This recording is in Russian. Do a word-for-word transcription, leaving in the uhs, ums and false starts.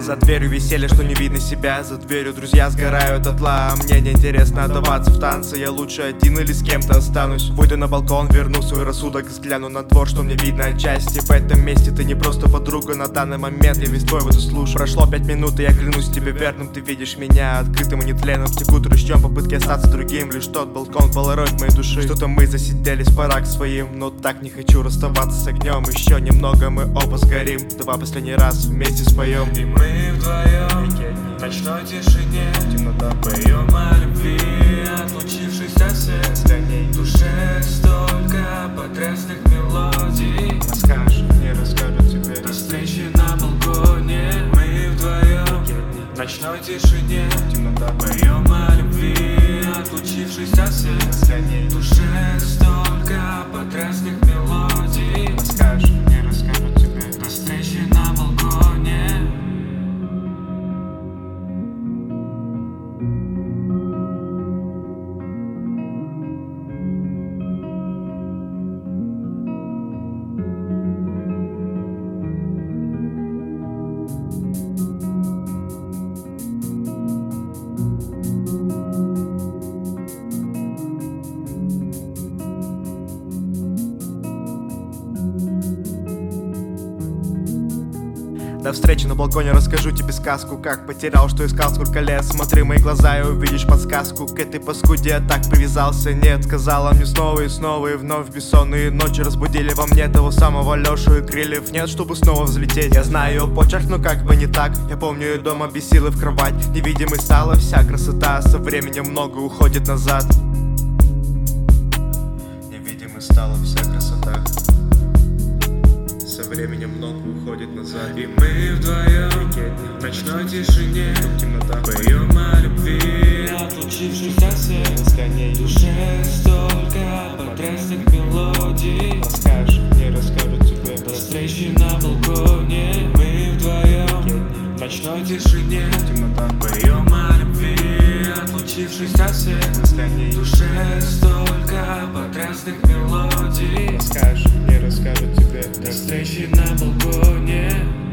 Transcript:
За дверью веселье, что не видно себя. За дверью друзья сгорают дотла. А мне неинтересно отдаваться в танцы. Я лучше один или с кем-то останусь. Выйду на балкон, верну свой рассудок, взгляну на двор, что мне видно отчасти. В этом месте ты не просто подруга. На данный момент я весь твой в эту слушаю. Прошло пять минут, и я клянусь тебе верным. Ты видишь меня открытым и нетленным. Текут ручьем попытки остаться другим. Лишь тот балкон полароид моей души. Что-то мы засиделись, пора к своим. Но так не хочу расставаться с огнем. Еще немного, мы оба сгорим. Давай последний раз вместе споем. И мы вдвоем в ночной тишине темнота поем о любви, отлучившейся свет. В душе столько потрясных мелодий. Расскажешь, не расскажу тебе. До встречи на балконе. Мы вдвоем в ночной тишине темнота поем о любви, отлучившейся свет. В душе столько потрясных мелодий. Расскажешь, не расскажу тебе. До встречи на балконе. До встречи на балконе, расскажу тебе сказку. Как потерял, что искал сколько лет. Смотри в мои глаза и увидишь подсказку. К этой паскуде я так привязался. Нет, сказала мне снова и снова. И вновь бессонные ночи разбудили во мне того самого Лешу. И крыльев нет, чтобы снова взлететь. Я знаю ее почерк, но как бы не так. Я помню ее дома без силы в кровать. Невидимой стала вся красота. Со временем много уходит назад. Невидимой стала вся красота. Со временем много уходит назад. И мы вдвоем в ночной тишине темнота поем о любви, отлучившийся свет. В душе столько потрясных мелодий. Расскажешь, не расскажу тебе. До встречи на балконе. Мы вдвоем в ночной тишине темнота поем о любви, отлучившийся свет. В душе столько потрясных мелодий. Расскажешь, не расскажу тебе. До встречи на балконе.